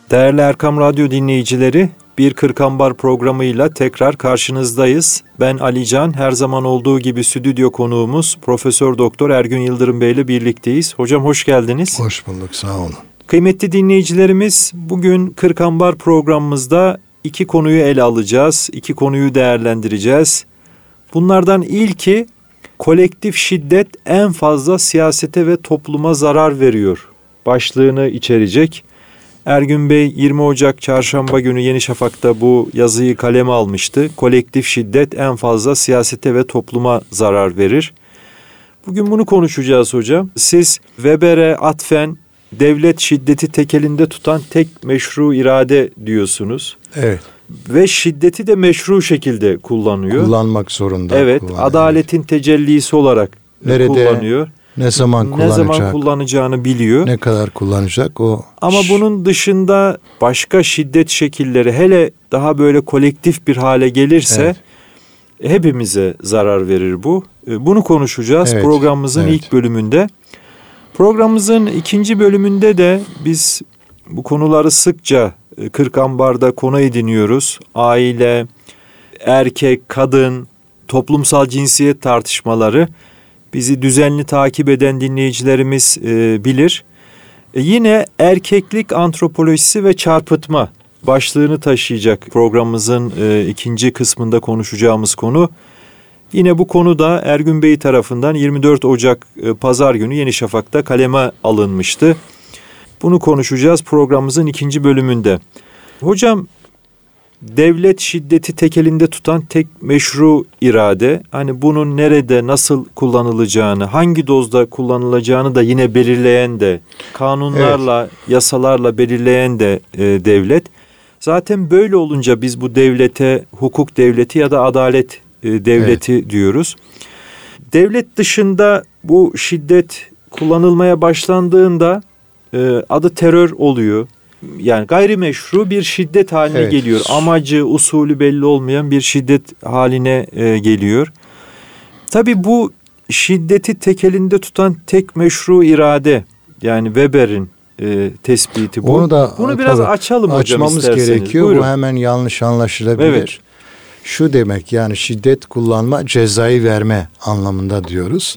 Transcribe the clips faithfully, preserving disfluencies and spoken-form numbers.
Değerli Erkam Radyo dinleyicileri, Bir Kırk Ambar programıyla tekrar karşınızdayız. Ben Ali Can, her zaman olduğu gibi stüdyo konuğumuz Profesör Doktor Ergün Yıldırım Bey ile birlikteyiz. Hocam hoş geldiniz. Hoş bulduk, sağ olun. Kıymetli dinleyicilerimiz, bugün Kırk Ambar programımızda iki konuyu ele alacağız, iki konuyu değerlendireceğiz. Bunlardan ilki, kolektif şiddet en fazla siyasete ve topluma zarar veriyor başlığını içerecek. Ergün Bey yirmi Ocak Çarşamba günü Yeni Şafak'ta bu yazıyı kaleme almıştı. Kolektif şiddet en fazla siyasete ve topluma zarar verir. Bugün bunu konuşacağız hocam. Siz Weber'e atfen devlet şiddeti tekelinde tutan tek meşru irade diyorsunuz. Evet. Ve şiddeti de meşru şekilde kullanıyor. Kullanmak zorunda. Evet, adaletin tecellisi olarak nerede, kullanıyor. Ne zaman kullanacak? Ne zaman kullanacağını biliyor. Ne kadar kullanacak o. Ama bunun dışında başka şiddet şekilleri, hele daha böyle kolektif bir hale gelirse evet, hepimize zarar verir bu. Bunu konuşacağız evet, programımızın evet. ilk bölümünde. Programımızın ikinci bölümünde de biz bu konuları sıkça Kırk Ambar'da konu ediniyoruz. Aile, erkek, kadın, toplumsal cinsiyet tartışmaları bizi düzenli takip eden dinleyicilerimiz e, bilir. E, yine erkeklik antropolojisi ve çarpıtma başlığını taşıyacak programımızın e, ikinci kısmında konuşacağımız konu. Yine bu konu da Ergün Bey tarafından yirmi dört Ocak e, Pazar günü Yeni Şafak'ta kaleme alınmıştı. Bunu konuşacağız programımızın ikinci bölümünde. Hocam, devlet şiddeti tekelinde tutan tek meşru irade, hani bunun nerede, nasıl kullanılacağını, hangi dozda kullanılacağını da yine belirleyen de, kanunlarla, evet. yasalarla belirleyen de e, devlet. Zaten böyle olunca biz bu devlete hukuk devleti ya da adalet e, devleti evet. diyoruz. Devlet dışında bu şiddet kullanılmaya başlandığında e, adı terör oluyor. Yani gayrimeşru bir şiddet haline evet. geliyor. Amacı, usulü belli olmayan bir şiddet haline e, geliyor. Tabii bu şiddeti tekelinde tutan tek meşru irade, yani Weber'in e, tespiti bu. Onu da, Bunu biraz açalım hocam açmamız isterseniz. gerekiyor. Buyurun. Bu hemen yanlış anlaşılabilir. Evet. Şu demek, yani şiddet kullanma, cezayı verme anlamında diyoruz.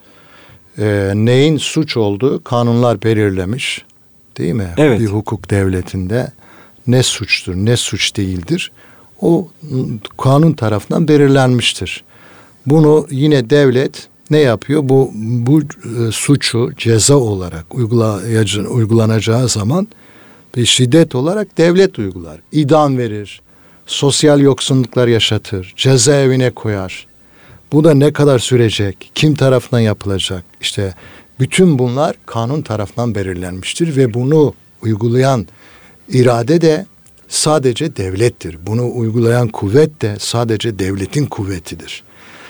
E, neyin suç olduğu kanunlar belirlemiş. Değil mi? Evet. Bir hukuk devletinde ne suçtur, ne suç değildir, o kanun tarafından belirlenmiştir. Bunu yine devlet ne yapıyor? Bu bu e, suçu ceza olarak uygulayıcı, uygulanacağı zaman bir şiddet olarak devlet uygular. İdam verir, sosyal yoksunluklar yaşatır, cezaevine koyar. Bu da ne kadar sürecek, kim tarafından yapılacak? İşte bütün bunlar kanun tarafından belirlenmiştir ve bunu uygulayan irade de sadece devlettir. Bunu uygulayan kuvvet de sadece devletin kuvvetidir.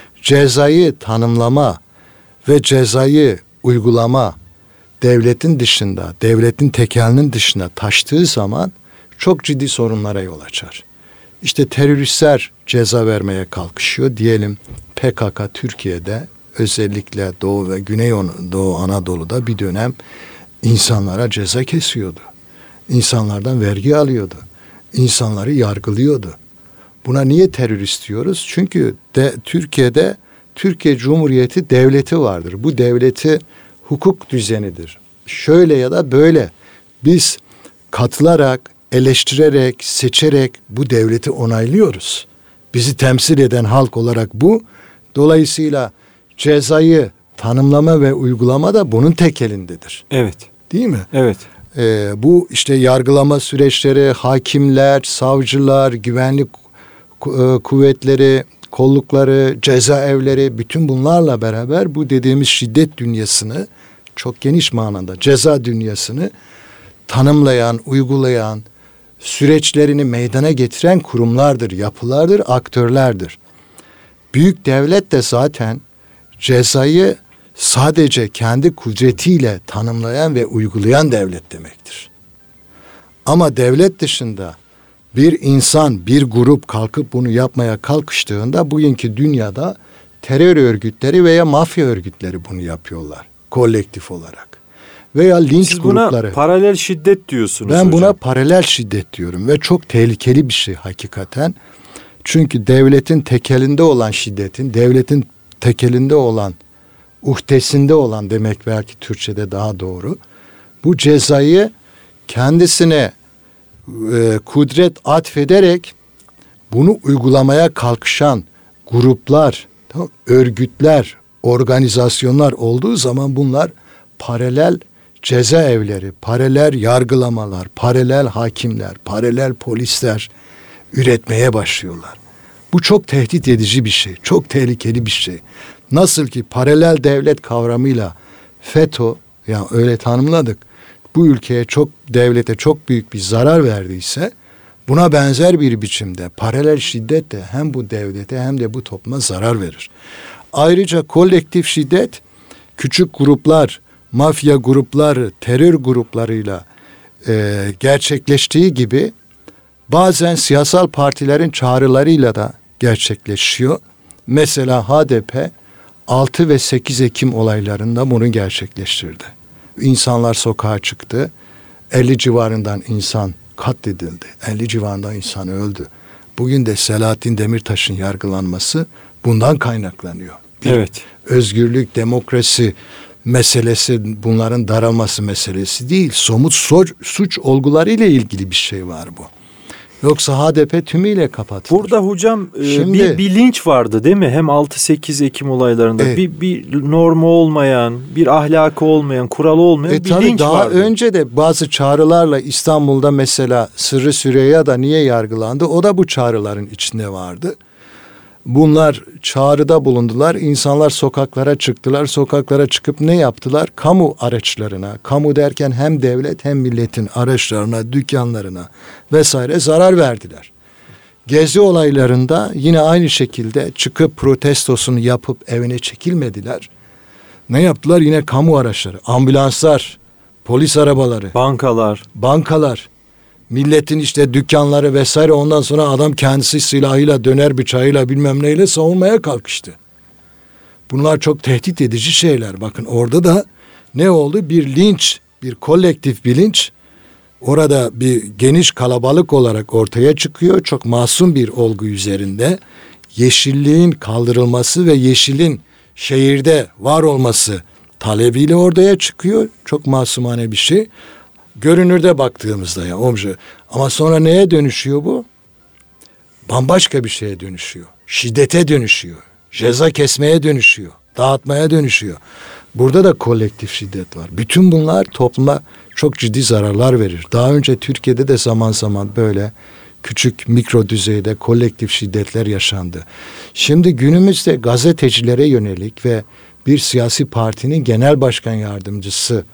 Cezayı tanımlama ve cezayı uygulama devletin dışında, devletin tekelinin dışına taştığı zaman çok ciddi sorunlara yol açar. İşte teröristler ceza vermeye kalkışıyor. Diyelim P K K Türkiye'de, özellikle Doğu ve Güneydoğu Anadolu'da bir dönem insanlara ceza kesiyordu. İnsanlardan vergi alıyordu. İnsanları yargılıyordu. Buna niye terörist diyoruz? Çünkü de, Türkiye'de Türkiye Cumhuriyeti devleti vardır. Bu devleti hukuk düzenidir. Şöyle ya da böyle biz katılarak, eleştirerek, seçerek bu devleti onaylıyoruz. Bizi temsil eden halk olarak bu. Dolayısıyla cezayı tanımlama ve uygulama da bunun tek elindedir. Evet. Değil mi? Evet. Ee, bu işte yargılama süreçleri, hakimler, savcılar, güvenlik kuvvetleri, kollukları, cezaevleri, bütün bunlarla beraber bu dediğimiz şiddet dünyasını, çok geniş manada ceza dünyasını tanımlayan, uygulayan, süreçlerini meydana getiren kurumlardır, yapılardır, aktörlerdir. Büyük devlet de zaten cezayı sadece kendi kudretiyle tanımlayan ve uygulayan devlet demektir. Ama devlet dışında bir insan, bir grup kalkıp bunu yapmaya kalkıştığında bugünkü dünyada terör örgütleri veya mafya örgütleri bunu yapıyorlar kolektif olarak. veya linç Siz buna grupları. paralel şiddet diyorsunuz Ben hocam. buna paralel şiddet diyorum ve çok tehlikeli bir şey hakikaten. Çünkü devletin tekelinde olan şiddetin, devletin tekelinde olan, uhdesinde olan demek belki Türkçe'de daha doğru. Bu cezayı kendisine e, kudret atfederek bunu uygulamaya kalkışan gruplar, tamam, örgütler, organizasyonlar olduğu zaman bunlar paralel cezaevleri, paralel yargılamalar, paralel hakimler, paralel polisler üretmeye başlıyorlar. Bu çok tehdit edici bir şey, çok tehlikeli bir şey. Nasıl ki paralel devlet kavramıyla FETÖ, yani öyle tanımladık, bu ülkeye çok, devlete çok büyük bir zarar verdiyse, buna benzer bir biçimde paralel şiddet de hem bu devlete hem de bu topluma zarar verir. Ayrıca kolektif şiddet küçük gruplar, mafya grupları, terör gruplarıyla e, gerçekleştiği gibi bazen siyasal partilerin çağrılarıyla da gerçekleşiyor. Mesela H D P altı ve sekiz Ekim olaylarında bunu gerçekleştirdi. İnsanlar sokağa çıktı. elli civarından insan katledildi. elli civarında insan öldü. Bugün de Selahattin Demirtaş'ın yargılanması bundan kaynaklanıyor. Bir evet. Özgürlük, demokrasi meselesi bunların daralması meselesi değil. Somut suç, suç olgularıyla ilgili bir şey var bu. Yoksa H D P tümüyle kapatılır. Burada hocam Şimdi, bir bilinç vardı değil mi? Hem altı sekiz Ekim olaylarında e, bir, bir normu olmayan, bir ahlakı olmayan, kuralı olmayan e, bir tabii bilinç daha vardı. Daha önce de bazı çağrılarla İstanbul'da mesela Sırrı Süreyya da niye yargılandı? O da bu çağrıların içinde vardı. Bunlar çağrıda bulundular. İnsanlar sokaklara çıktılar. Sokaklara çıkıp ne yaptılar? Kamu araçlarına, kamu derken hem devlet hem milletin araçlarına, dükkanlarına vesaire zarar verdiler. Gezi olaylarında yine aynı şekilde çıkıp protestosunu yapıp evine çekilmediler. Ne yaptılar? Yine kamu araçları, ambulanslar, polis arabaları, bankalar, bankalar, milletin işte dükkanları vesaire, ondan sonra adam kendisi silahıyla, döner bıçağıyla bilmem neyle savunmaya kalkıştı. Bunlar çok tehdit edici şeyler. Bakın orada da ne oldu? Bir linç, bir kolektif bilinç orada bir geniş kalabalık olarak ortaya çıkıyor. Çok masum bir olgu üzerinde yeşilliğin kaldırılması ve yeşilin şehirde var olması talebiyle ortaya çıkıyor. Çok masumane bir şey. Görünürde baktığımızda ya obje. Ama sonra neye dönüşüyor bu? Bambaşka bir şeye dönüşüyor. Şiddete dönüşüyor. Ceza kesmeye dönüşüyor. Dağıtmaya dönüşüyor. Burada da kolektif şiddet var. Bütün bunlar topluma çok ciddi zararlar verir. Daha önce Türkiye'de de zaman zaman böyle küçük mikro düzeyde kolektif şiddetler yaşandı. Şimdi günümüzde gazetecilere yönelik ve bir siyasi partinin genel başkan yardımcısı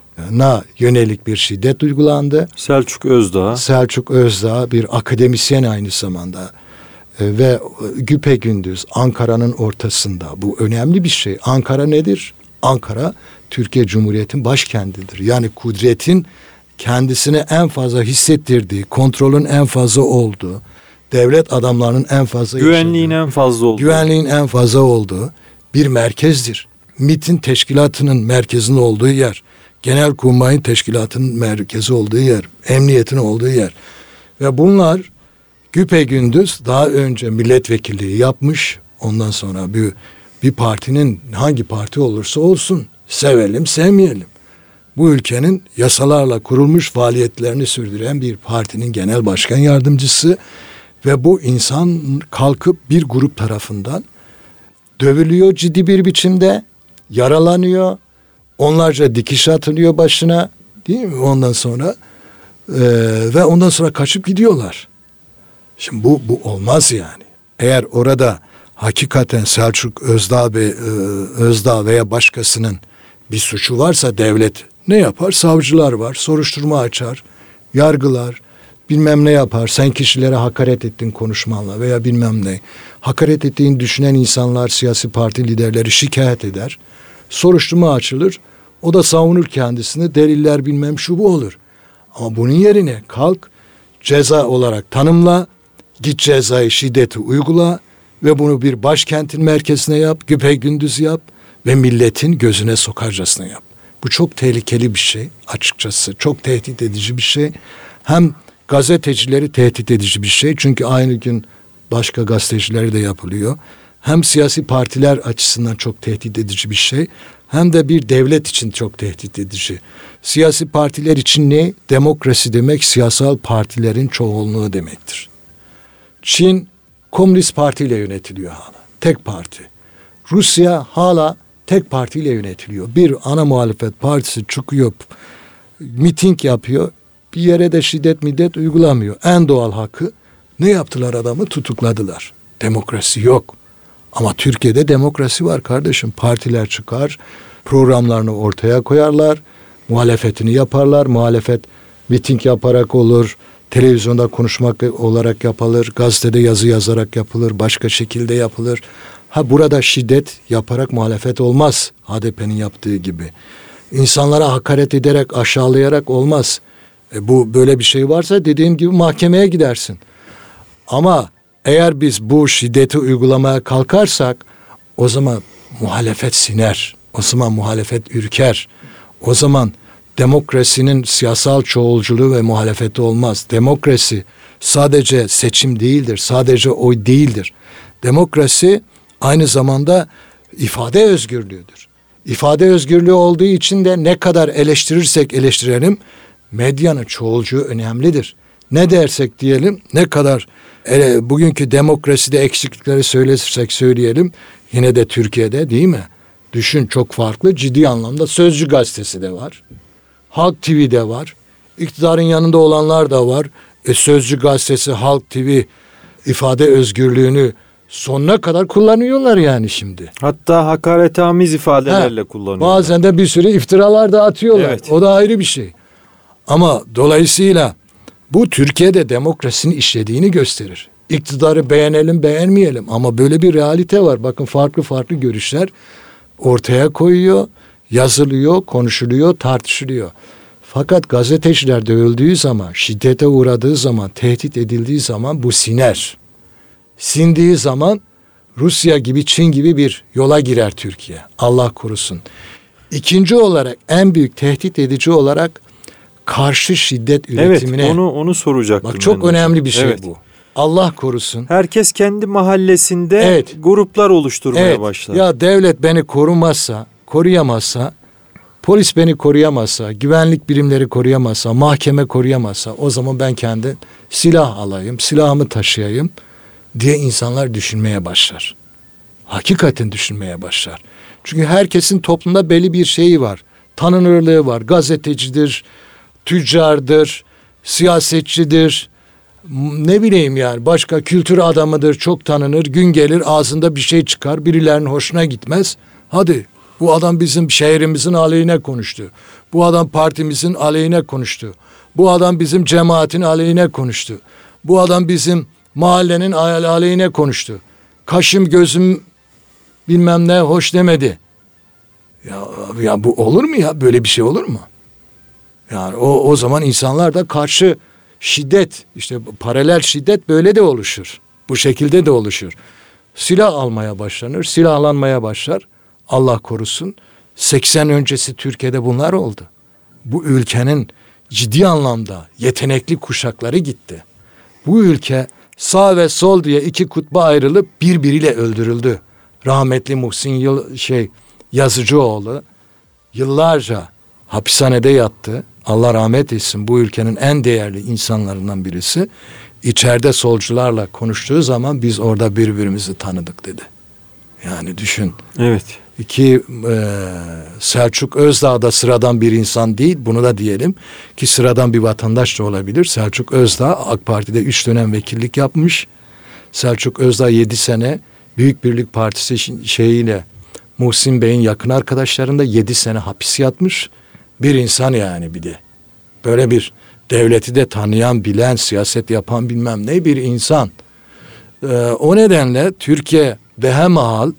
na yönelik bir şiddet uygulandı. Selçuk Özdağ. Selçuk Özdağ bir akademisyen aynı zamanda e, ve güpegündüz Ankara'nın ortasında. Bu önemli bir şey. Ankara nedir? Ankara Türkiye Cumhuriyeti'nin başkentidir. Yani kudretin kendisine en fazla hissettirdiği, kontrolün en fazla olduğu, devlet adamlarının en fazla güvenliğin yaşadığı, en fazla olduğu, güvenliğin en fazla olduğu bir merkezdir. MİT'in teşkilatının merkezinin olduğu yer. Genelkurmay'ın teşkilatının merkezi olduğu yer, emniyetin olduğu yer. Ve bunlar güpegündüz daha önce milletvekilliği yapmış, ondan sonra bir, bir partinin hangi parti olursa olsun, sevelim sevmeyelim, bu ülkenin yasalarla kurulmuş faaliyetlerini sürdüren bir partinin genel başkan yardımcısı ve bu insan kalkıp bir grup tarafından dövülüyor ciddi bir biçimde, yaralanıyor. Onlarca dikiş atılıyor başına, değil mi? Ondan sonra e, ve ondan sonra kaçıp gidiyorlar. Şimdi bu bu olmaz yani. Eğer orada hakikaten Selçuk Özdağ ve e, Özdağ veya başkasının bir suçu varsa devlet ne yapar? Savcılar var, soruşturma açar, yargılar, bilmem ne yapar. Sen kişilere hakaret ettin konuşmanla veya bilmem ne. Hakaret ettiğini düşünen insanlar, siyasi parti liderleri şikayet eder. Soruşturma açılır. O da savunur kendisini. Deliller bilmem şu bu olur. Ama bunun yerine kalk ceza olarak tanımla. Git cezayı, şiddeti uygula. Ve bunu bir başkentin merkezine yap. Güpegündüz yap. Ve milletin gözüne sokarcasına yap. Bu çok tehlikeli bir şey açıkçası. Çok tehdit edici bir şey. Hem gazetecileri tehdit edici bir şey. Çünkü aynı gün başka gazetecileri de yapılıyor. Hem siyasi partiler açısından çok tehdit edici bir şey. Hem de bir devlet için çok tehdit edici. Siyasi partiler için ne? Demokrasi demek siyasal partilerin çoğunluğu demektir. Çin Komünist Parti ile yönetiliyor hala. Tek parti. Rusya hala tek partiyle yönetiliyor. Bir ana muhalefet partisi çıkıyor, miting yapıyor. Bir yere de şiddet middet uygulamıyor. En doğal hakkı. Ne yaptılar adamı? Tutukladılar. Demokrasi yok. Ama Türkiye'de demokrasi var kardeşim. Partiler çıkar, programlarını ortaya koyarlar, muhalefetini yaparlar. Muhalefet miting yaparak olur, televizyonda konuşmak olarak yapılır, gazetede yazı yazarak yapılır, başka şekilde yapılır. Ha burada şiddet yaparak muhalefet olmaz. H D P'nin yaptığı gibi. İnsanlara hakaret ederek, aşağılayarak olmaz. E bu böyle bir şey varsa dediğim gibi mahkemeye gidersin. Ama eğer biz bu şiddeti uygulamaya kalkarsak o zaman muhalefet siner. O zaman muhalefet ürker. O zaman demokrasinin siyasal çoğulculuğu ve muhalefeti olmaz. Demokrasi sadece seçim değildir. Sadece oy değildir. Demokrasi aynı zamanda ifade özgürlüğüdür. İfade özgürlüğü olduğu için de ne kadar eleştirirsek eleştirelim, medyanın çoğulcuğu önemlidir. Ne dersek diyelim, ne kadar e, bugünkü demokraside eksiklikleri söylesek söyleyelim, yine de Türkiye'de değil mi? Düşün, çok farklı, ciddi anlamda Sözcü gazetesi de var. Halk T V'de var. İktidarın yanında olanlar da var. E, Sözcü gazetesi, Halk T V ifade özgürlüğünü sonuna kadar kullanıyorlar yani şimdi. Hatta hakaretamiz ifadelerle ha, kullanıyorlar. Bazen de bir sürü iftiralar da atıyorlar. Evet. O da ayrı bir şey. Ama dolayısıyla bu Türkiye'de demokrasinin işlediğini gösterir. İktidarı beğenelim beğenmeyelim ama böyle bir realite var. Bakın farklı farklı görüşler ortaya koyuyor, yazılıyor, konuşuluyor, tartışılıyor. Fakat gazeteciler dövüldüğü zaman, şiddete uğradığı zaman, tehdit edildiği zaman bu siner. Sindiği zaman Rusya gibi, Çin gibi bir yola girer Türkiye. Allah korusun. İkinci olarak, en büyük tehdit edici olarak karşı şiddet üretimine. Evet, onu onu soracaktım. Bak çok önemli bir şey evet. bu. Allah korusun. Herkes kendi mahallesinde evet. gruplar oluşturmaya evet. başlar. Ya devlet beni korumazsa, koruyamazsa, polis beni koruyamazsa, güvenlik birimleri koruyamazsa, mahkeme koruyamazsa o zaman ben kendi silah alayım, silahımı taşıyayım diye insanlar düşünmeye başlar. Hakikaten düşünmeye başlar. Çünkü herkesin toplumda belli bir şeyi var. Tanınırlığı var. Gazetecidir, tüccardır, siyasetçidir, ne bileyim yani başka kültür adamıdır, çok tanınır, gün gelir ağzında bir şey çıkar, birilerinin hoşuna gitmez. Hadi bu adam bizim şehrimizin aleyhine konuştu. Bu adam partimizin aleyhine konuştu. Bu adam bizim cemaatin aleyhine konuştu. Bu adam bizim mahallenin aleyhine konuştu. Kaşım gözüm bilmem ne hoş demedi. Ya, ya bu olur mu ya? Böyle bir şey olur mu? Yani o, o zaman insanlar da karşı şiddet, işte paralel şiddet böyle de oluşur. Bu şekilde de oluşur. Silah almaya başlanır, silahlanmaya başlar. Allah korusun. seksen öncesi Türkiye'de bunlar oldu. Bu ülkenin ciddi anlamda yetenekli kuşakları gitti. Bu ülke sağ ve sol diye iki kutba ayrılıp birbiriyle öldürüldü. Rahmetli Muhsin Yıl, şey Yazıcıoğlu yıllarca hapishanede yattı. Allah rahmet etsin, bu ülkenin en değerli insanlarından birisi. İçeride solcularla konuştuğu zaman biz orada birbirimizi tanıdık dedi. Yani düşün. Evet. Ki e, Selçuk Özdağ da sıradan bir insan değil, bunu da diyelim ki sıradan bir vatandaş da olabilir. Selçuk Özdağ AK Parti'de üç dönem vekillik yapmış. Selçuk Özdağ yedi sene Büyük Birlik Partisi şeyiyle Muhsin Bey'in yakın arkadaşlarında yedi sene hapis yatmış. Bir insan yani bir de. Böyle bir devleti de tanıyan, bilen, siyaset yapan bilmem ne bir insan. Ee, o nedenle Türkiye behemahal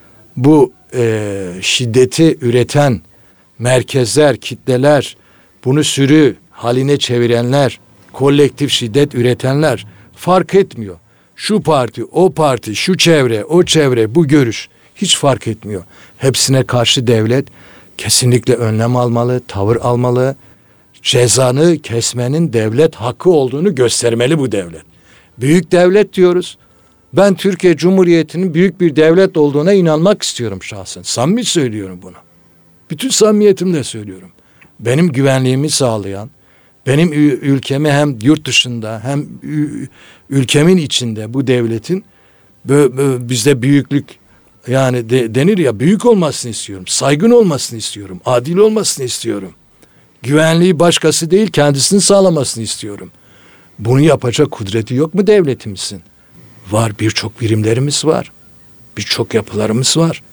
bu e, şiddeti üreten merkezler, kitleler, bunu sürü haline çevirenler, kolektif şiddet üretenler fark etmiyor. Şu parti, o parti, şu çevre, o çevre, bu görüş hiç fark etmiyor. Hepsine karşı devlet kesinlikle önlem almalı, tavır almalı. Cezanı kesmenin devlet hakkı olduğunu göstermeli bu devlet. Büyük devlet diyoruz. Ben Türkiye Cumhuriyeti'nin büyük bir devlet olduğuna inanmak istiyorum şahsen. Samimi söylüyorum bunu. Bütün samimiyetimle söylüyorum. Benim güvenliğimi sağlayan, benim ülkemi hem yurt dışında hem ülkemin içinde bu devletin bizde büyüklük, yani de, denir ya, büyük olmasını istiyorum. Saygın olmasını istiyorum. Adil olmasını istiyorum. Güvenliği başkası değil kendisini sağlamasını istiyorum. Bunu yapacak kudreti yok mu devletimizin? Var, birçok birimlerimiz var. Birçok yapılarımız var.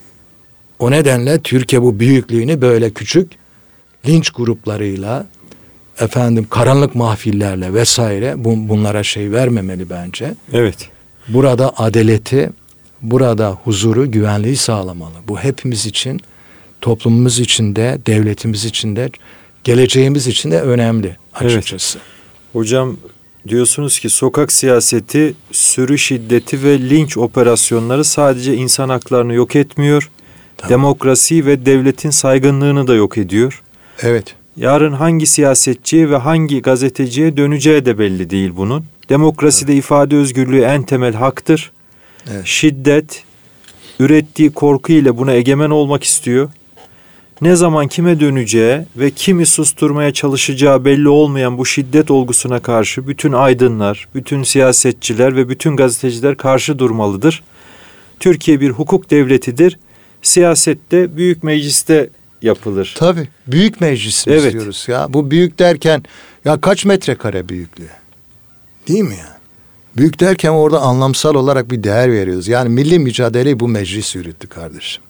O nedenle Türkiye bu büyüklüğünü böyle küçük linç gruplarıyla, efendim karanlık mahfillerle vesaire bun, bunlara şey vermemeli bence. Evet. Burada adaleti, burada huzuru, güvenliği sağlamalı. Bu hepimiz için, toplumumuz için de, devletimiz için de, geleceğimiz için de önemli açıkçası. Evet. Hocam diyorsunuz ki sokak siyaseti, sürü şiddeti ve linç operasyonları sadece insan haklarını yok etmiyor. Tamam. Demokrasiyi ve devletin saygınlığını da yok ediyor. Evet. Yarın hangi siyasetçiye ve hangi gazeteciye döneceği de belli değil bunun. Demokraside evet. ifade özgürlüğü en temel haktır. Evet. Şiddet, ürettiği korku ile buna egemen olmak istiyor. Ne zaman kime döneceği ve kimi susturmaya çalışacağı belli olmayan bu şiddet olgusuna karşı bütün aydınlar, bütün siyasetçiler ve bütün gazeteciler karşı durmalıdır. Türkiye bir hukuk devletidir. Siyasette büyük mecliste yapılır. Tabii. Büyük meclis evet. istiyoruz ya. Bu büyük derken ya kaç metrekare büyüklüğü? Değil mi ya? Büyük derken orada anlamsal olarak bir değer veriyoruz. Yani milli mücadeleyi bu meclis yürüttü kardeşim.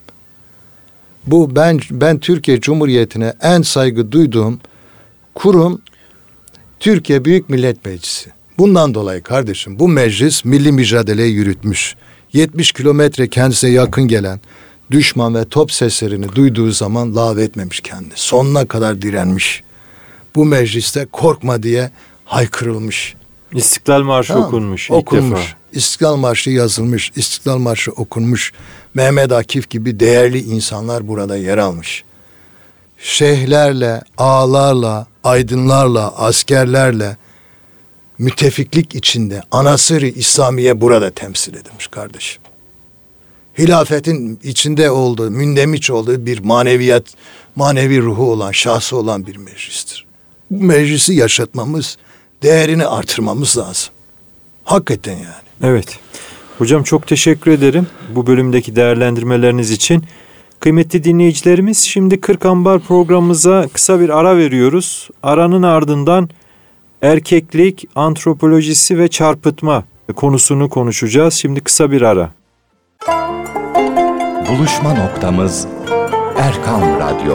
Bu ben ben Türkiye Cumhuriyeti'ne en saygı duyduğum kurum Türkiye Büyük Millet Meclisi. Bundan dolayı kardeşim bu meclis milli mücadeleyi yürütmüş. yetmiş kilometre kendisine yakın gelen düşman ve top seslerini duyduğu zaman lağvetmemiş kendini. Sonuna kadar direnmiş. Bu mecliste korkma diye haykırılmış. İstiklal Marşı tamam. okunmuş. Okunmuş. İlk defa. İstiklal Marşı yazılmış. İstiklal Marşı okunmuş. Mehmet Akif gibi değerli insanlar burada yer almış. Şeyhlerle, ağalarla, aydınlarla, askerlerle müttefiklik içinde Anasır-ı İslamiye burada temsil edilmiş kardeşim. Hilafetin içinde olduğu, mündemiş olduğu bir maneviyat, manevi ruhu olan, şahsı olan bir meclistir. Bu meclisi yaşatmamız, değerini artırmamız lazım. Hakikaten yani. Evet. Hocam çok teşekkür ederim bu bölümdeki değerlendirmeleriniz için. Kıymetli dinleyicilerimiz, şimdi Kırk Ambar programımıza kısa bir ara veriyoruz. Aranın ardından erkeklik, antropolojisi ve çarpıtma konusunu konuşacağız. Şimdi kısa bir ara. Buluşma noktamız Erkam Radyo.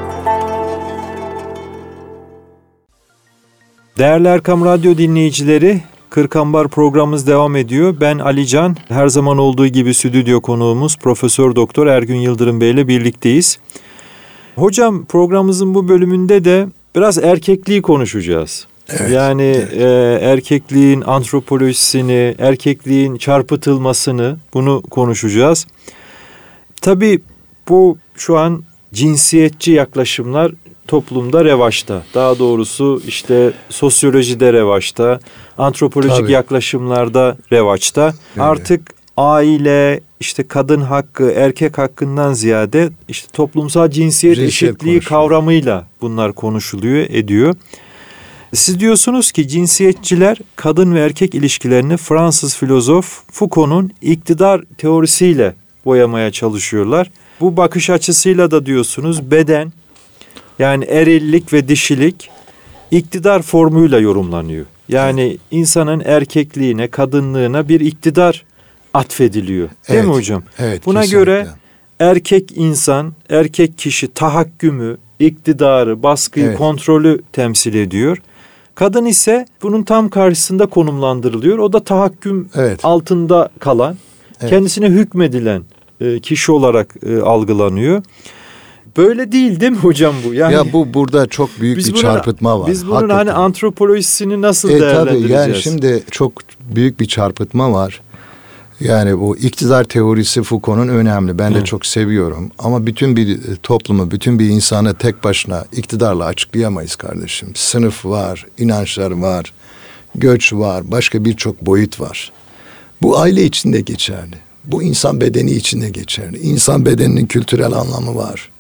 Değerli Erkam Radyo dinleyicileri, Kırk Ambar programımız devam ediyor. Ben Ali Can, her zaman olduğu gibi stüdyo konuğumuz Profesör Doktor Ergün Yıldırım Bey ile birlikteyiz. Hocam programımızın bu bölümünde de biraz erkekliği konuşacağız. Evet, yani evet. E, erkekliğin antropolojisini, erkekliğin çarpıtılmasını bunu konuşacağız. Tabii bu şu an cinsiyetçi yaklaşımlar toplumda revaçta. Daha doğrusu işte sosyolojide revaçta, antropolojik Tabii. yaklaşımlarda revaçta. Evet. Artık aile, işte kadın hakkı, erkek hakkından ziyade işte toplumsal cinsiyet Cinsiyet eşitliği kavramıyla bunlar konuşuluyor, ediyor. Siz diyorsunuz ki cinsiyetçiler kadın ve erkek ilişkilerini Fransız filozof Foucault'un iktidar teorisiyle boyamaya çalışıyorlar. Bu bakış açısıyla da diyorsunuz beden, yani erillik ve dişilik iktidar formuyla yorumlanıyor. Yani insanın erkekliğine, kadınlığına bir iktidar atfediliyor. Değil evet, mi hocam? Evet, Buna kesinlikle. göre erkek insan, erkek kişi tahakkümü, iktidarı, baskıyı, evet. kontrolü temsil ediyor. Kadın ise bunun tam karşısında konumlandırılıyor. O da tahakküm evet. altında kalan, evet. kendisine hükmedilen kişi olarak algılanıyor. Böyle değil değil mi hocam bu? Yani ya bu burada çok büyük bir buna, çarpıtma var. Biz bunun hakikaten. Hani antropolojisini nasıl e, değerlendireceğiz? Tabii yani şimdi çok büyük bir çarpıtma var. Yani bu iktidar teorisi Foucault'un önemli. Ben de evet. çok seviyorum. Ama bütün bir toplumu, bütün bir insanı tek başına iktidarla açıklayamayız kardeşim. Sınıf var, inançlar var, göç var, başka birçok boyut var. Bu aile içinde geçerli. Bu insan bedeni içinde geçerli. İnsan bedeninin kültürel anlamı var.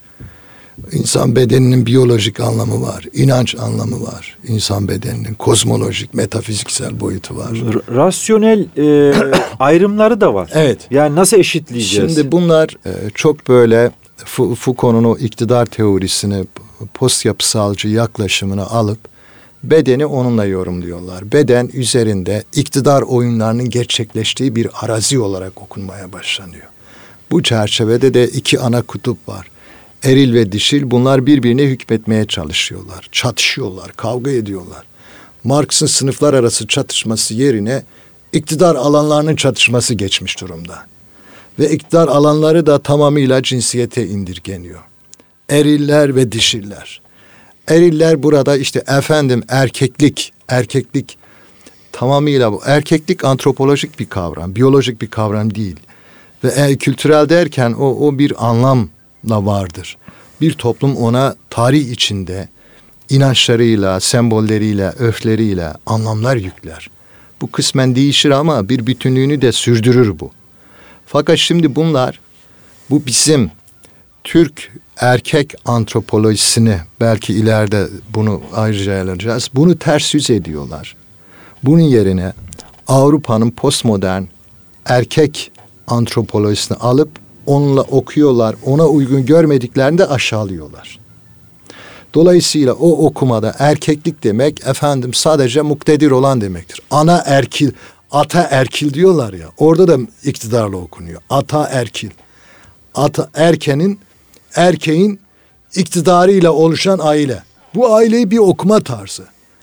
İnsan bedeninin biyolojik anlamı var. İnanç anlamı var. İnsan bedeninin kozmolojik, metafiziksel boyutu var. R- rasyonel e, ayrımları da var. Evet. Yani nasıl eşitleyeceğiz? Şimdi bunlar e, çok böyle F- Foucault'un o iktidar teorisini, post yapısalcı yaklaşımını alıp bedeni onunla yorumluyorlar. Beden üzerinde iktidar oyunlarının gerçekleştiği bir arazi olarak okunmaya başlanıyor. Bu çerçevede de iki ana kutup var. Eril ve dişil, bunlar birbirine hükmetmeye çalışıyorlar. Çatışıyorlar, kavga ediyorlar. Marx'ın sınıflar arası çatışması yerine iktidar alanlarının çatışması geçmiş durumda. Ve iktidar alanları da tamamıyla cinsiyete indirgeniyor. Eriller ve dişiller. Eriller burada işte efendim erkeklik, erkeklik tamamıyla bu. Erkeklik antropolojik bir kavram, biyolojik bir kavram değil. Ve e, kültürel derken o, o bir anlamla vardır. Bir toplum ona tarih içinde inançlarıyla, sembolleriyle, öfleriyle anlamlar yükler. Bu kısmen değişir ama bir bütünlüğünü de sürdürür bu. Fakat şimdi bunlar, bu bizim Türk erkek antropolojisini, belki ileride bunu ayrıca ele alacağız, bunu ters yüz ediyorlar. Bunun yerine Avrupa'nın postmodern erkek antropolojisini alıp onunla okuyorlar, ona uygun görmediklerini de aşağılıyorlar. Dolayısıyla o okumada erkeklik demek efendim sadece muktedir olan demektir. Ana erkil, ata erkil diyorlar ya, orada da iktidarla okunuyor. Ata erkil. Ata erkenin, erkeğin iktidarıyla oluşan aile. Bu aileyi bir okuma tarzı.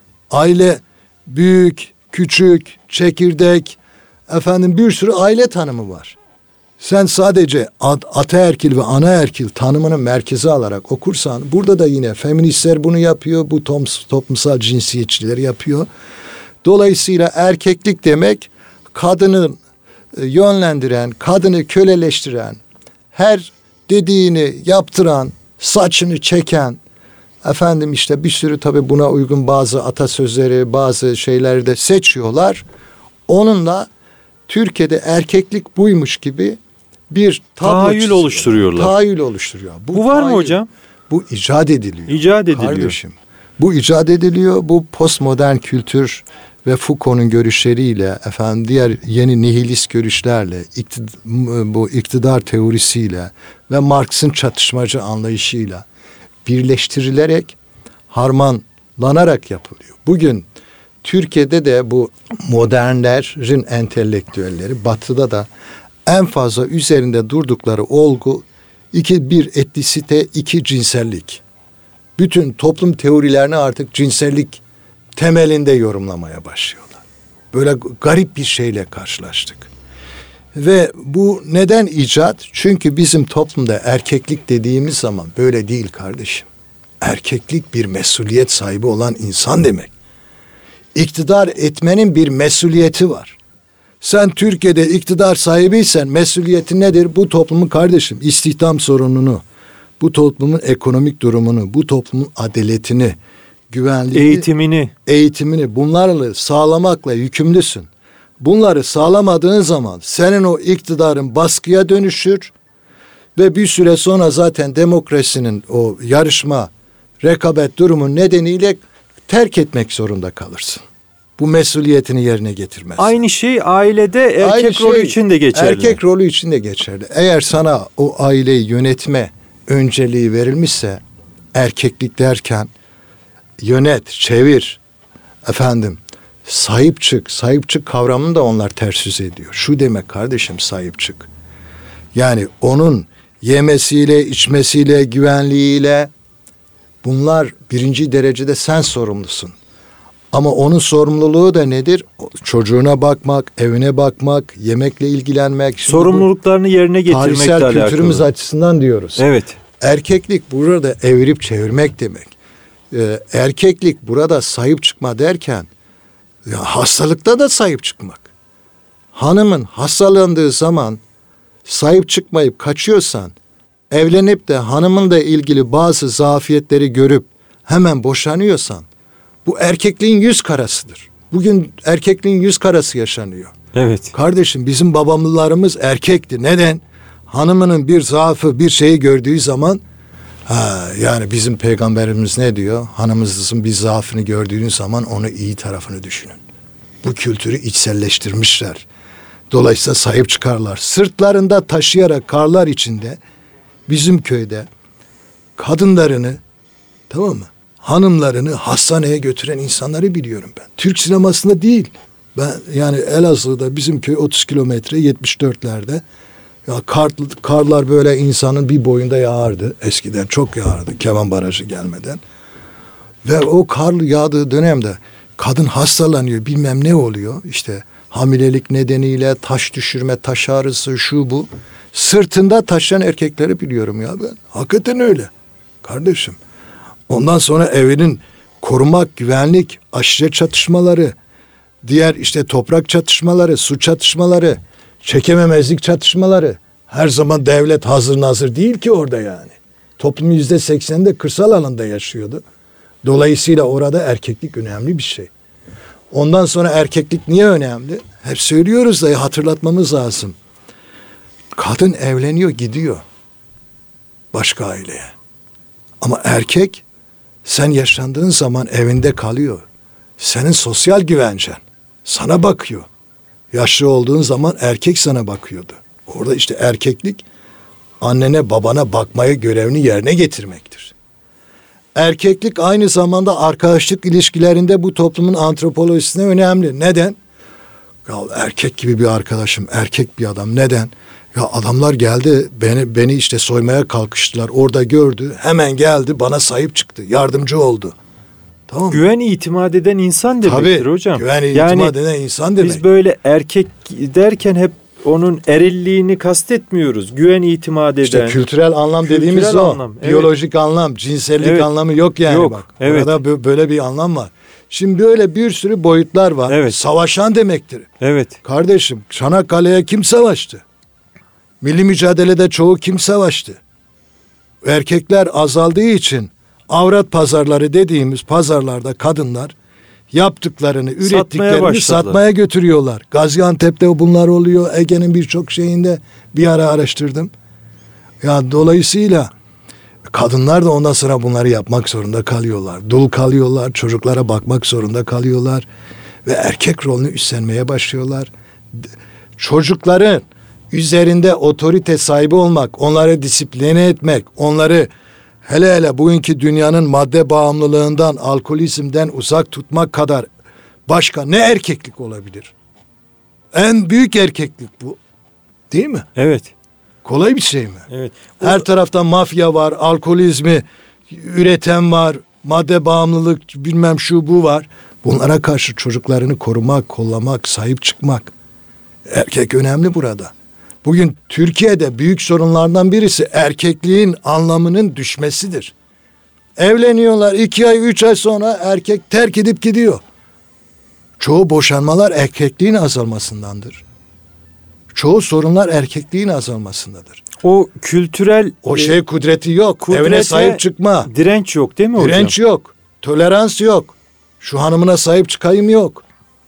Aile büyük, küçük, çekirdek, efendim bir sürü aile tanımı var. Sen sadece ataerkil ve anaerkil tanımını merkeze alarak okursan, burada da yine feministler bunu yapıyor, bu toplumsal cinsiyetçiler yapıyor. Dolayısıyla erkeklik demek kadını yönlendiren, kadını köleleştiren, her dediğini yaptıran, saçını çeken, efendim işte bir sürü tabii buna uygun bazı atasözleri, bazı şeyleri de seçiyorlar. Onunla Türkiye'de erkeklik buymuş gibi bir tahayyül oluşturuyorlar. Tahayyül oluşturuyor. Bu, bu var tahayyül, mı hocam? Bu icat ediliyor. İcat ediliyor. Kardeşim, bu icat ediliyor. Bu postmodern kültür ve Foucault'un görüşleriyle, efendim diğer yeni nihilist görüşlerle, iktidar, bu iktidar teorisiyle ve Marx'ın çatışmacı anlayışıyla birleştirilerek, harmanlanarak yapılıyor. Bugün Türkiye'de de bu modernlerin entelektüelleri, Batı'da da en fazla üzerinde durdukları olgu iki, bir etnisite, iki cinsellik. Bütün toplum teorilerini artık cinsellik temelinde yorumlamaya başlıyorlar. Böyle garip bir şeyle karşılaştık. Ve bu neden icat? Çünkü bizim toplumda erkeklik dediğimiz zaman böyle değil kardeşim. Erkeklik bir mesuliyet sahibi olan insan demek. İktidar etmenin bir mesuliyeti var. Sen Türkiye'de iktidar sahibiysen mesuliyeti nedir? Bu toplumun kardeşim istihdam sorununu, bu toplumun ekonomik durumunu, bu toplumun adaletini, güvenliğini, eğitimini, eğitimini bunlarla sağlamakla yükümlüsün. Bunları sağlamadığın zaman senin o iktidarın baskıya dönüşür ve bir süre sonra zaten demokrasinin o yarışma, rekabet durumu nedeniyle terk etmek zorunda kalırsın. Bu mesuliyetini yerine getirmez. Aynı şey ailede erkek Aynı rolü şey, için de geçerli. Erkek rolü için de geçerli. Eğer sana o aileyi yönetme önceliği verilmişse, erkeklik derken yönet, çevir, efendim sahip çık, sahip çık kavramını da onlar ters yüz ediyor. Şu demek kardeşim, sahip çık. Yani onun yemesiyle, içmesiyle, güvenliğiyle, bunlar birinci derecede sen sorumlusun. Ama onun sorumluluğu da nedir? Çocuğuna bakmak, evine bakmak, yemekle ilgilenmek. Sorumluluklarını yerine getirmekle alakalı. Tarihsel kültürümüz açısından diyoruz. Evet. Erkeklik burada evirip çevirmek demek. Ee, erkeklik burada sahip çıkma derken ya hastalıkta da sahip çıkmak. hanımın hastalandığı zaman sahip çıkmayıp kaçıyorsan, evlenip de hanımınla ilgili bazı zafiyetleri görüp hemen boşanıyorsan, bu erkekliğin yüz karasıdır. Bugün erkekliğin yüz karası yaşanıyor. Evet. Kardeşim, bizim babamlarımız erkekti. Neden? Hanımının bir zaafı, bir şeyi gördüğü zaman, ha, yani bizim peygamberimiz ne diyor? Hanımınızın bir zaafını gördüğünüz zaman onu iyi tarafını düşünün. Bu kültürü içselleştirmişler. Dolayısıyla sahip çıkarlar. Sırtlarında taşıyarak karlar içinde bizim köyde kadınlarını, tamam mı, hanımlarını hastaneye götüren insanları biliyorum ben. Türk sinemasında değil. Ben yani Elazığ'da bizim köy otuz kilometre yetmiş dörtlerde. Ya kar, karlar böyle insanın bir boyunda yağardı. Eskiden çok yağardı Kevan Barajı gelmeden. Ve o kar yağdığı dönemde kadın hastalanıyor, bilmem ne oluyor. İşte hamilelik nedeniyle taş düşürme, taş ağrısı, şu bu. Sırtında taşıyan erkekleri biliyorum ya ben. Hakikaten öyle. Kardeşim. Ondan sonra evinin korumak, güvenlik, aşire çatışmaları, diğer işte toprak çatışmaları, su çatışmaları, çekememezlik çatışmaları. Her zaman devlet hazır nazır değil ki orada yani. Toplumun yüzde sekseninde kırsal alanda yaşıyordu. Dolayısıyla orada erkeklik önemli bir şey. Ondan sonra erkeklik niye önemli? Hep söylüyoruz da hatırlatmamız lazım. Kadın evleniyor, gidiyor başka aileye. Ama erkek sen yaşlandığın zaman evinde kalıyor. Senin sosyal güvencen. Sana bakıyor. Yaşlı olduğun zaman erkek sana bakıyordu. Orada işte erkeklik annene babana bakmaya görevini yerine getirmektir. Erkeklik aynı zamanda arkadaşlık ilişkilerinde bu toplumun antropolojisine önemli. Neden? Ya erkek gibi bir arkadaşım, erkek bir adam. Neden? Ya adamlar geldi, beni beni işte soymaya kalkıştılar. Orada gördü, hemen geldi, bana sahip çıktı, yardımcı oldu. Tamam mı? Güven itimat eden insan demektir Tabii, hocam. Güven itimat yani eden insan demek. Biz böyle erkek derken hep onun erilliğini kastetmiyoruz. Güven itimat eden. İşte kültürel anlam kültürel dediğimiz o. Anlam, evet. Biyolojik anlam, cinsellik evet. anlamı yok yani yok, bak. Evet. Orada böyle bir anlam var. Şimdi böyle bir sürü boyutlar var. Evet. Savaşan demektir. Evet. Kardeşim, Çanakkale'ye kim savaştı? Milli mücadelede çoğu kim savaştı? Erkekler azaldığı için avrat pazarları dediğimiz pazarlarda kadınlar yaptıklarını, ürettiklerini satmaya, satmaya götürüyorlar. Gaziantep'te bunlar oluyor. Ege'nin birçok şeyinde bir ara araştırdım. Ya dolayısıyla kadınlar da ondan sonra bunları yapmak zorunda kalıyorlar. Dul kalıyorlar, çocuklara bakmak zorunda kalıyorlar ve erkek rolünü üstlenmeye başlıyorlar. Çocukların üzerinde otorite sahibi olmak, onları disipline etmek, onları hele hele bugünkü dünyanın madde bağımlılığından, alkolizmden uzak tutmak kadar başka ne erkeklik olabilir? En büyük erkeklik bu. Değil mi? Evet. Kolay bir şey mi? Evet. Her o... tarafta mafya var, alkolizmi üreten var, madde bağımlılık bilmem şu bu var. Bunlara karşı çocuklarını korumak, kollamak, sahip çıkmak. Erkek önemli burada. Bugün Türkiye'de büyük sorunlardan birisi erkekliğin anlamının düşmesidir. Evleniyorlar, iki ay, üç ay sonra erkek terk edip gidiyor. Çoğu boşanmalar erkekliğin azalmasındandır. Çoğu sorunlar erkekliğin azalmasındadır. O kültürel... O şey kudreti yok. Kudrete, evine sahip çıkma. Direnç yok değil mi hocam? Direnç yok. Tolerans yok. Şu hanımına sahip çıkayım yok.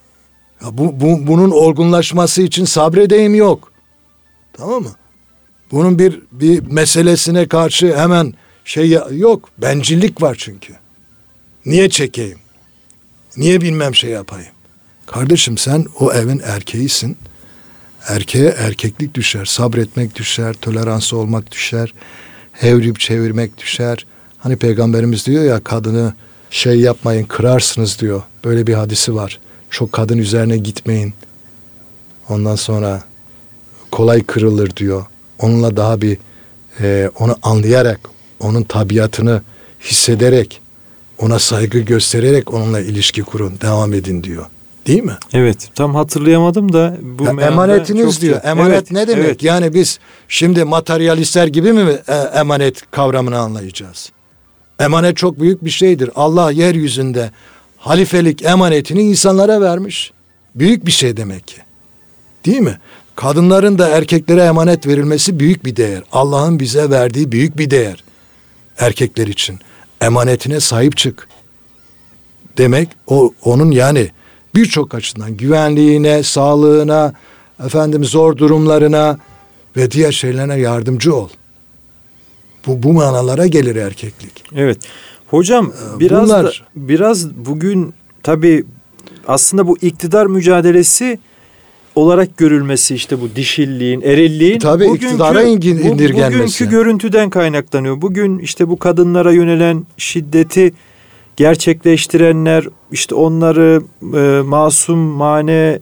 Ya bu, bu, bunun olgunlaşması için sabredeyim yok. Tamam mı? Bunun bir bir meselesine karşı hemen şey yok. Bencillik var çünkü. Niye çekeyim? Niye bilmem şey yapayım? Kardeşim sen o evin erkeğisin. Erkeğe erkeklik düşer. Sabretmek düşer. Toleranslı olmak düşer. Evrip çevirmek düşer. Hani Peygamberimiz diyor ya kadını şey yapmayın kırarsınız diyor. Böyle bir hadisi var. Çok kadın üzerine gitmeyin. Ondan sonra kolay kırılır diyor. Onunla daha bir e, onu anlayarak, onun tabiatını hissederek, ona saygı göstererek onunla ilişki kurun, devam edin diyor. Değil mi? Evet. Tam hatırlayamadım da bu ya emanetiniz diyor. Çok... Emanet evet, ne demek? Evet. Yani biz şimdi materyalistler gibi mi e, emanet kavramını anlayacağız? Emanet çok büyük bir şeydir. Allah yeryüzünde halifelik emanetini insanlara vermiş. Büyük bir şey demek ki. Değil mi? Kadınların da erkeklere emanet verilmesi büyük bir değer. Allah'ın bize verdiği büyük bir değer. Erkekler için. Emanetine sahip çık. Demek o onun yani birçok açıdan güvenliğine, sağlığına, efendim zor durumlarına ve diğer şeylerine yardımcı ol. Bu bu manalara gelir erkeklik. Evet. Hocam Ee, biraz bunlar, da, biraz bugün tabii aslında bu iktidar mücadelesi olarak görülmesi, işte bu dişilliğin, erilliğin tabii bugünkü, iktidara indirgenmesi. Bugünkü görüntüden kaynaklanıyor. Bugün işte bu kadınlara yönelen şiddeti gerçekleştirenler, işte onları e, masum mane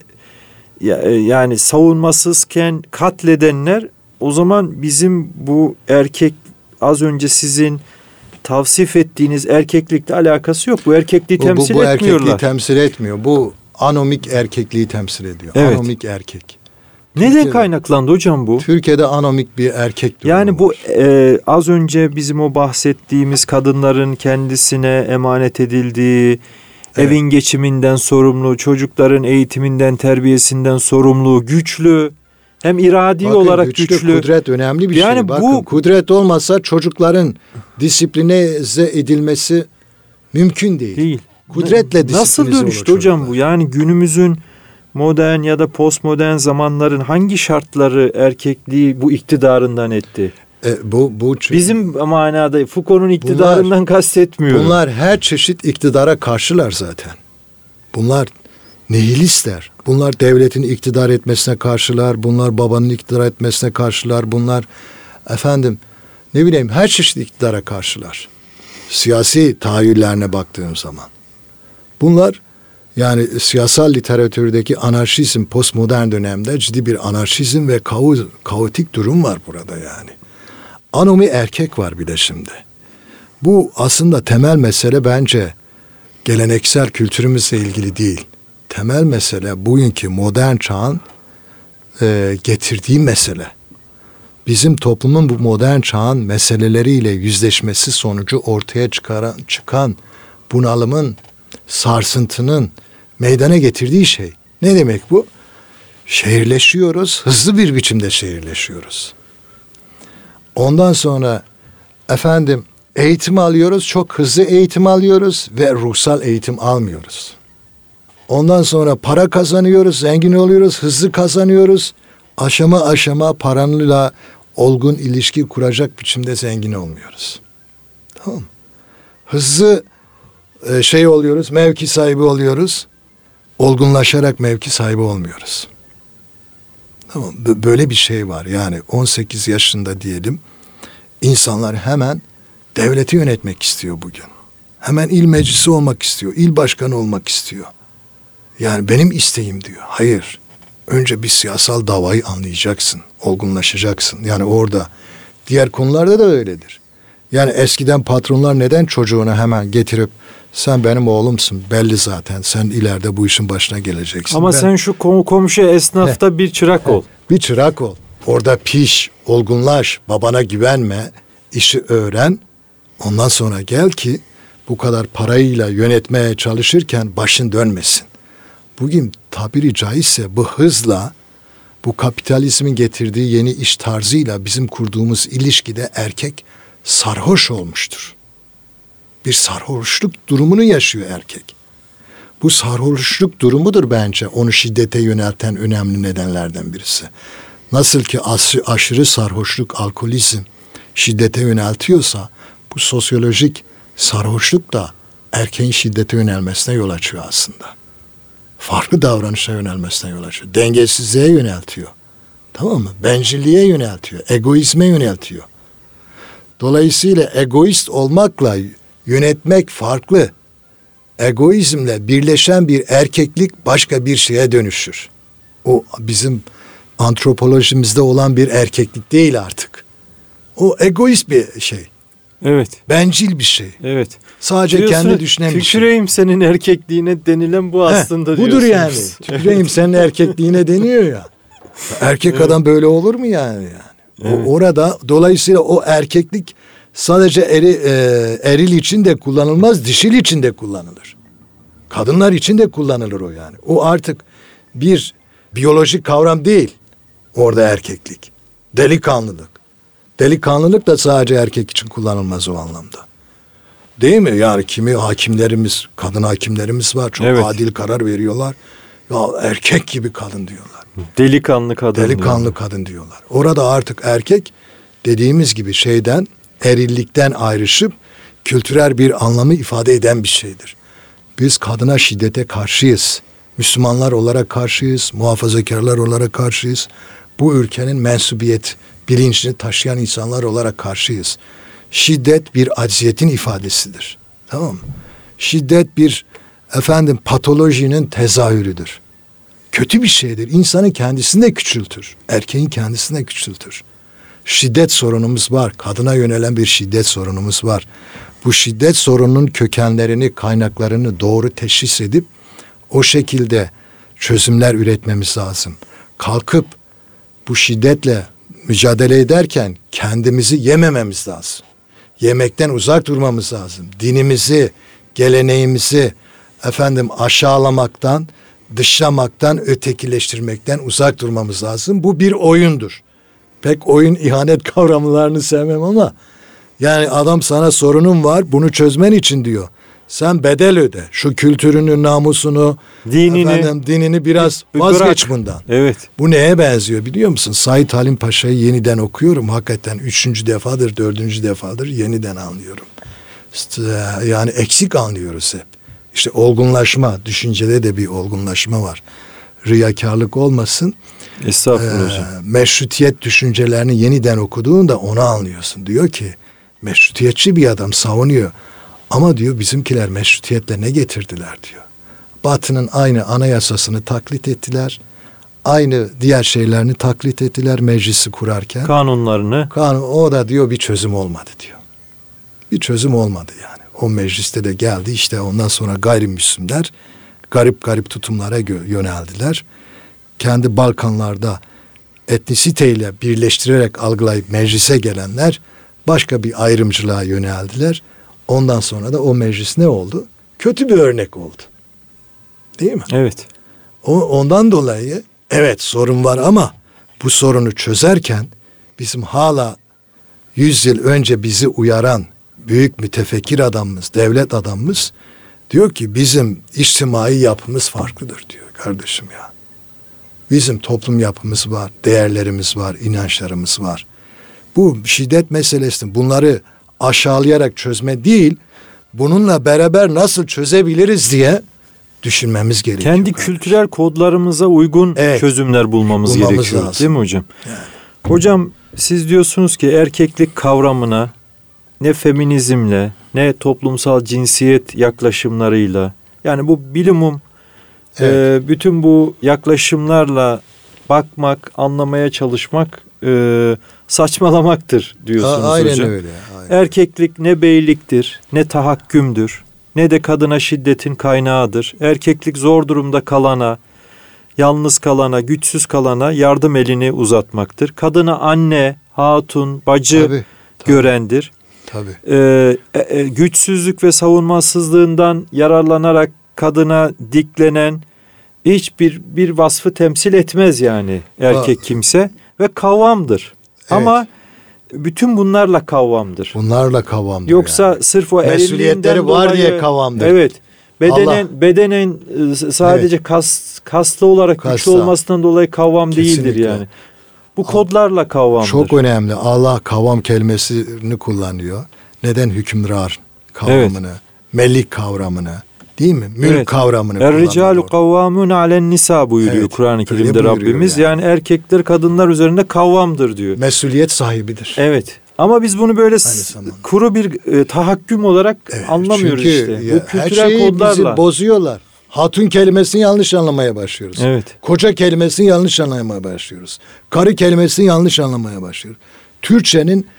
yani savunmasızken katledenler, o zaman bizim bu erkek, az önce sizin tavsif ettiğiniz erkeklikle alakası yok. Bu erkekliği bu, temsil bu, bu etmiyorlar. Bu erkekliği temsil etmiyor. Bu anomik erkekliği temsil ediyor. Evet. Anomik erkek. Neden Türkiye'de, kaynaklandı hocam bu? Türkiye'de anomik bir erkek durumu Yani bu var. e, az önce bizim o bahsettiğimiz kadınların kendisine emanet edildiği, evet, evin geçiminden sorumlu, çocukların eğitiminden, terbiyesinden sorumlu, güçlü, hem iradi Bakın, olarak güçlü. güçlü. Kudret önemli bir yani şey. Bakın, bu kudret olmasa çocukların disiplinize edilmesi mümkün değil. Değil. Kudretle disiplinize nasıl dönüştü hocam bu? Yani günümüzün modern ya da postmodern zamanların hangi şartları erkekliği bu iktidarından etti? E, bu, bu Bizim manada Foucault'un iktidarından bunlar, kastetmiyorum. Bunlar her çeşit iktidara karşılar zaten. Bunlar nihilistler. Bunlar devletin iktidar etmesine karşılar. Bunlar babanın iktidar etmesine karşılar. Bunlar efendim ne bileyim her çeşit iktidara karşılar. Siyasi tahayyüllerine baktığım zaman. Bunlar yani siyasal literatürdeki anarşizm postmodern dönemde ciddi bir anarşizm ve kaos, kaotik durum var burada yani. Anomi erkek var bir de şimdi. Bu aslında temel mesele bence geleneksel kültürümüzle ilgili değil. Temel mesele bugünkü modern çağın e, getirdiği mesele. Bizim toplumun bu modern çağın meseleleriyle yüzleşmesi sonucu ortaya çıkaran, çıkan bunalımın, sarsıntının meydana getirdiği şey. Ne demek bu? Şehirleşiyoruz, hızlı bir biçimde şehirleşiyoruz. Ondan sonra efendim eğitim alıyoruz, çok hızlı eğitim alıyoruz ve ruhsal eğitim almıyoruz. Ondan sonra para kazanıyoruz, zengin oluyoruz, hızlı kazanıyoruz. Aşama aşama paranla olgun ilişki kuracak biçimde zengin olmuyoruz. Tamam mı? Hızlı e, şey oluyoruz, mevki sahibi oluyoruz. Olgunlaşarak mevki sahibi olmuyoruz. Tamam, böyle bir şey var. Yani on sekiz yaşında diyelim, insanlar hemen devleti yönetmek istiyor bugün. Hemen il meclisi olmak istiyor, il başkanı olmak istiyor. Yani benim isteğim diyor. Hayır. Önce bir siyasal davayı anlayacaksın, olgunlaşacaksın. Yani orada diğer konularda da öyledir. Yani eskiden patronlar neden çocuğuna hemen getirip sen benim oğlumsun belli zaten sen ileride bu işin başına geleceksin. Ama ben, sen şu kom- komşu esnafta he, bir çırak he, ol. Bir çırak ol. Orada piş, olgunlaş, babana güvenme, işi öğren. Ondan sonra gel ki bu kadar parayla yönetmeye çalışırken başın dönmesin. Bugün tabiri caizse bu hızla, bu kapitalizmin getirdiği yeni iş tarzıyla bizim kurduğumuz ilişkide erkek sarhoş olmuştur. Bir sarhoşluk durumunu yaşıyor erkek. Bu sarhoşluk durumudur bence onu şiddete yönelten önemli nedenlerden birisi. Nasıl ki aşırı, aşırı sarhoşluk, alkolizm şiddete yöneltiyorsa bu sosyolojik sarhoşluk da erkeğin şiddete yönelmesine yol açıyor aslında. Farklı davranışa yönelmesine yol açıyor. Dengesizliğe yöneltiyor. Tamam mı? Bencilliğe yöneltiyor. Egoizme yöneltiyor. Dolayısıyla egoist olmakla yönetmek farklı. Egoizmle birleşen bir erkeklik başka bir şeye dönüşür. O bizim antropolojimizde olan bir erkeklik değil artık. O egoist bir şey. Evet. Bencil bir şey. Evet. Sadece diyorsun, kendi düşünen bir şey. Tüküreyim senin erkekliğine denilen bu aslında Heh, budur yani. Tüküreyim senin erkekliğine deniyor ya. Erkek evet. Adam böyle olur mu yani? yani? Evet. O, orada dolayısıyla o erkeklik sadece eri, e, eril için de kullanılmaz, dişil için de kullanılır. Kadınlar için de kullanılır o yani. O artık bir biyolojik kavram değil. Orada erkeklik. Delikanlılık. Delikanlılık da sadece erkek için kullanılmaz o anlamda. Değil mi? Yani kimi hakimlerimiz, kadın hakimlerimiz var. Çok evet. adil karar veriyorlar. Ya erkek gibi kadın diyorlar. Delikanlı kadın Delikanlı diyorlar. kadın diyorlar. Orada artık erkek dediğimiz gibi şeyden, erillikten ayrışıp kültürel bir anlamı ifade eden bir şeydir. Biz kadına şiddete karşıyız. Müslümanlar olarak karşıyız. Muhafazakarlar olarak karşıyız. Bu ülkenin mensubiyet bilincini taşıyan insanlar olarak karşıyız. Şiddet bir acziyetin ifadesidir. Tamam mı? Şiddet bir efendim patolojinin tezahürüdür. Kötü bir şeydir. İnsanın kendisini de küçültür. Erkeğin kendisini de küçültür. Şiddet sorunumuz var. Kadına yönelen bir şiddet sorunumuz var. Bu şiddet sorununun kökenlerini, kaynaklarını doğru teşhis edip o şekilde çözümler üretmemiz lazım. Kalkıp bu şiddetle mücadele ederken kendimizi yemememiz lazım. Yemekten uzak durmamız lazım. Dinimizi, geleneğimizi efendim aşağılamaktan, dışlamaktan, ötekileştirmekten uzak durmamız lazım. Bu bir oyundur. Pek oyun, ihanet kavramlarını sevmem ama yani adam sana sorunun var, bunu çözmen için diyor. Sen bedel öde. Şu kültürünü, namusunu, dinini, efendim, dinini biraz vazgeç bundan. Evet. Bu neye benziyor biliyor musun? Said Halim Paşa'yı yeniden okuyorum. Hakikaten üçüncü defadır, dördüncü defadır yeniden anlıyorum. Yani eksik anlıyoruz hep. İşte olgunlaşma, düşüncede de bir olgunlaşma var. Riyakarlık olmasın. Estağfurullah hocam. E, meşrutiyet düşüncelerini yeniden okuduğunda onu anlıyorsun. Diyor ki meşrutiyetçi bir adam savunuyor. Ama diyor bizimkiler meşrutiyetle ne getirdiler diyor. Batı'nın aynı anayasasını taklit ettiler. Aynı diğer şeylerini taklit ettiler meclisi kurarken. Kanunlarını. Kanun, o da diyor bir çözüm olmadı diyor. Bir çözüm olmadı yani. O mecliste de geldi işte ondan sonra gayrimüslimler garip garip tutumlara gö- yöneldiler. Kendi Balkanlarda etnisiteyle birleştirerek algılayıp meclise gelenler başka bir ayrımcılığa yöneldiler. Ondan sonra da o meclis ne oldu? Kötü bir örnek oldu. Değil mi? Evet. O, ondan dolayı evet sorun var ama bu sorunu çözerken bizim hala yüz yıl önce bizi uyaran büyük mütefekkir adamımız, devlet adamımız diyor ki bizim içtimai yapımız farklıdır diyor kardeşim ya. Bizim toplum yapımız var, değerlerimiz var, inançlarımız var. Bu şiddet meselesini bunları aşağılayarak çözme değil, bununla beraber nasıl çözebiliriz diye düşünmemiz gerekiyor. Kendi kardeşim. Kültürel kodlarımıza uygun evet, çözümler bulmamız, bulmamız gerekiyor. Lazım. Değil mi hocam? Yani. Hocam siz diyorsunuz ki erkeklik kavramına ne feminizmle ne toplumsal cinsiyet yaklaşımlarıyla yani bu bilimum evet, e, bütün bu yaklaşımlarla bakmak, anlamaya çalışmak e, saçmalamaktır diyorsunuz A- aynen hocam. Öyle, aynen. Erkeklik ne beyliktir, ne tahakkümdür, ne de kadına şiddetin kaynağıdır. Erkeklik zor durumda kalana, yalnız kalana, güçsüz kalana yardım elini uzatmaktır. Kadına anne, hatun, bacı tabii, tabii, görendir. Tabii. Ee, e, güçsüzlük ve savunmasızlığından yararlanarak kadına diklenen hiçbir bir vasfı temsil etmez yani erkek ha. kimse ve kavvamdır. Evet. Ama bütün bunlarla kavvamdır. Bunlarla kavvamdır. Yoksa yani. Sırf o mesuliyetleri var dolayı, diye kavvamdır. Evet. Bedenen Allah. bedenen sadece evet, kas kaslı olarak Kasla. güçlü olmasından dolayı kavvam kesinlikle değildir yani. Bu kodlarla kavvamdır. Çok önemli. Allah kavvam kelimesini kullanıyor. Neden hükümdar kavramını, evet, melik kavramını, değil mi? Mülk evet, kavramını kullanıyor. Er-ricalu kavvamun alen nisa buyuruyor evet, Kur'an-ı Kerim'de Rabbimiz. Yani. yani erkekler kadınlar üzerinde kavvamdır diyor. Mesuliyet sahibidir. Evet. Ama biz bunu böyle kuru bir e, tahakküm olarak evet, anlamıyoruz işte. Ya, bu kültürel her şeyi kodlarla bizi bozuyorlar. Hatun kelimesini yanlış anlamaya başlıyoruz. Evet. Koca kelimesini yanlış anlamaya başlıyoruz. Karı kelimesini yanlış anlamaya başlıyoruz. Türkçenin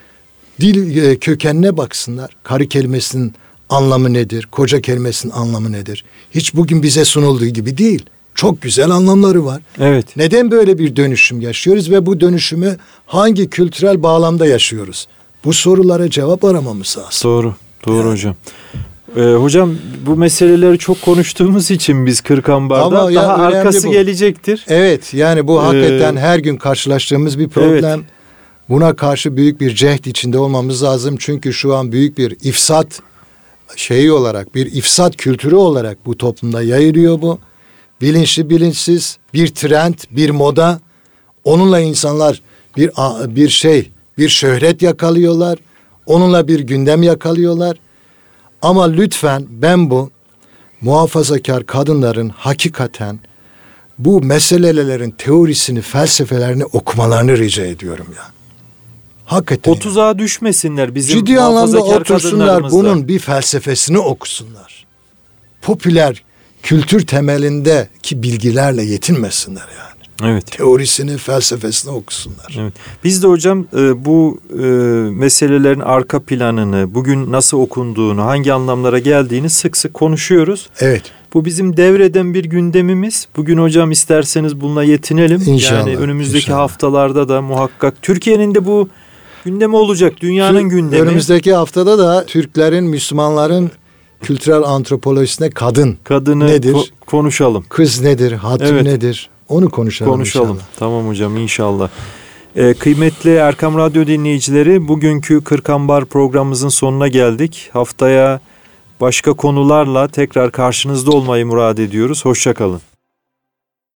dil kökenine baksınlar. Karı kelimesinin anlamı nedir? Koca kelimesinin anlamı nedir? Hiç bugün bize sunulduğu gibi değil. Çok güzel anlamları var. Evet. Neden böyle bir dönüşüm yaşıyoruz ve bu dönüşümü hangi kültürel bağlamda yaşıyoruz? Bu sorulara cevap aramamız lazım. Doğru. Doğru yani. Hocam. Ee, hocam bu meseleleri çok konuştuğumuz için biz Kırkambar'da Ama daha arkası bu. gelecektir. Evet, yani bu Ee, hakikaten her gün karşılaştığımız bir problem. Evet. Buna karşı büyük bir cehd içinde olmamız lazım. Çünkü şu an büyük bir ifsat şeyi olarak, bir ifsat kültürü olarak bu toplumda yayılıyor bu. Bilinçli bilinçsiz bir trend, bir moda. Onunla insanlar bir bir şey, bir şöhret yakalıyorlar. Onunla bir gündem yakalıyorlar. Ama lütfen ben bu muhafazakar kadınların hakikaten bu meselelerin teorisini, felsefelerini okumalarını rica ediyorum ya. Hakikaten. O tuzağa düşmesinler bizim ciddi anlamda muhafazakar otursunlar, kadınlarımız da. bunun bir felsefesini okusunlar. Popüler kültür temelindeki bilgilerle yetinmesinler yani. Evet. Teorisini, felsefesini okusunlar. Evet. Biz de hocam e, bu e, meselelerin arka planını, bugün nasıl okunduğunu, hangi anlamlara geldiğini sık sık konuşuyoruz. Evet. Bu bizim devreden bir gündemimiz. Bugün hocam isterseniz bununla yetinelim. İnşallah. Yani önümüzdeki inşallah. haftalarda da muhakkak Türkiye'nin de bu gündemi olacak. Dünyanın Şu, gündemi. Önümüzdeki haftada da Türklerin, Müslümanların kültürel antropolojisine kadın Kadını nedir? ko- konuşalım. Kız nedir? Hatun Evet. nedir? Onu konuşalım, Konuşalım. inşallah. Tamam hocam, inşallah. Ee, kıymetli Erkam Radyo dinleyicileri, bugünkü Kırkambar programımızın sonuna geldik. Haftaya başka konularla tekrar karşınızda olmayı murad ediyoruz. Hoşça kalın.